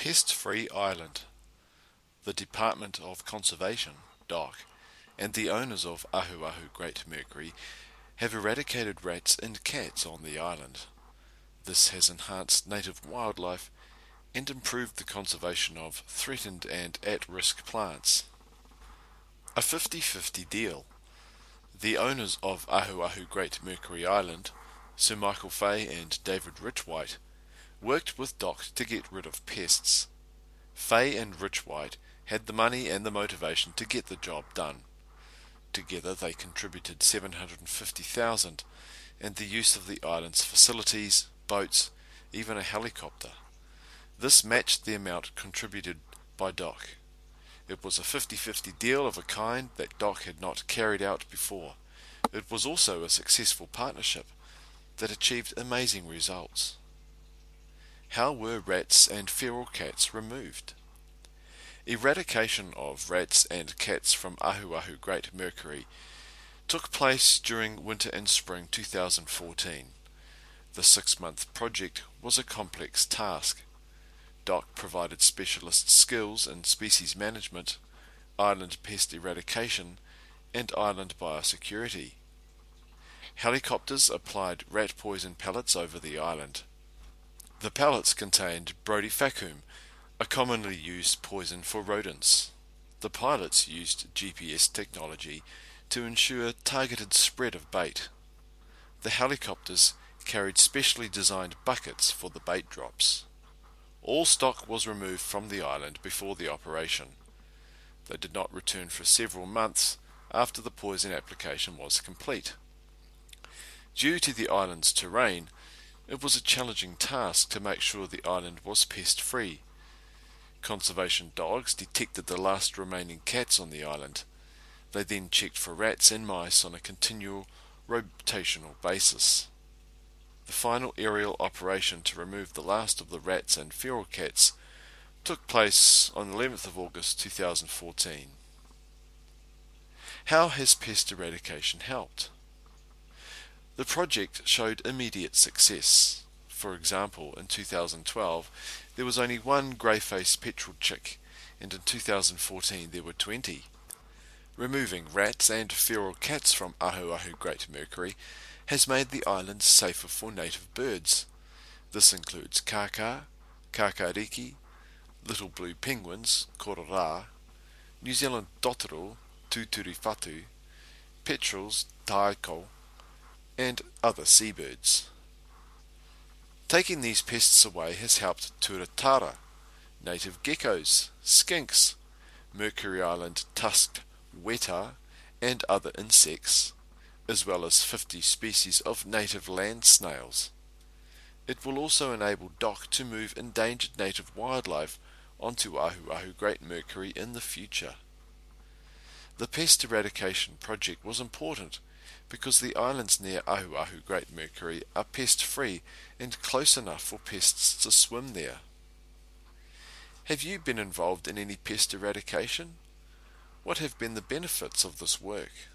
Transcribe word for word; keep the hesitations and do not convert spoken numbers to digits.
Pest-Free Island. The Department of Conservation, D O C, and the owners of Ahuahu Great Mercury have eradicated rats and cats on the island. This has enhanced native wildlife and improved the conservation of threatened and at-risk plants. A fifty-fifty deal. The owners of Ahuahu Great Mercury Island, Sir Michael Fay and David Richwhite, worked with D O C to get rid of pests. Fay and Richwhite had the money and the motivation to get the job done. Together they contributed seven hundred fifty thousand dollars and the use of the island's facilities, boats, even a helicopter. This matched the amount contributed by D O C. It was a fifty-fifty deal of a kind that D O C had not carried out before. It was also a successful partnership that achieved amazing results. How were rats and feral cats removed? Eradication of rats and cats from Ahuahu Great Mercury took place during winter and spring two thousand fourteen. The six-month project was a complex task. D O C provided specialist skills in species management, island pest eradication, and island biosecurity. Helicopters applied rat poison pellets over the island. The pellets contained Brodifacoum, a commonly used poison for rodents. The pilots used G P S technology to ensure targeted spread of bait. The helicopters carried specially designed buckets for the bait drops. All stock was removed from the island before the operation. They did not return for several months after the poison application was complete. Due to the island's terrain, it was a challenging task to make sure the island was pest-free. Conservation dogs detected the last remaining cats on the island. They then checked for rats and mice on a continual rotational basis. The final aerial operation to remove the last of the rats and feral cats took place on the eleventh of August two thousand fourteen. How has pest eradication helped? The project showed immediate success. For example, in two thousand twelve there was only one grey-faced petrel chick, and in two thousand fourteen there were twenty. Removing rats and feral cats from Ahuahu Great Mercury has made the island safer for native birds. This includes kaka, kakariki, little blue penguins, kororā, New Zealand dotterel, tuturifatu, petrels, taiko, and other seabirds. Taking these pests away has helped turatara, native geckos, skinks, Mercury Island tusked weta, and other insects, as well as fifty species of native land snails. It will also enable D O C to move endangered native wildlife onto Ahuahu Great Mercury in the future. The pest eradication project was important because the islands near Ahuahu Great Mercury are pest-free and close enough for pests to swim there. Have you been involved in any pest eradication? What have been the benefits of this work?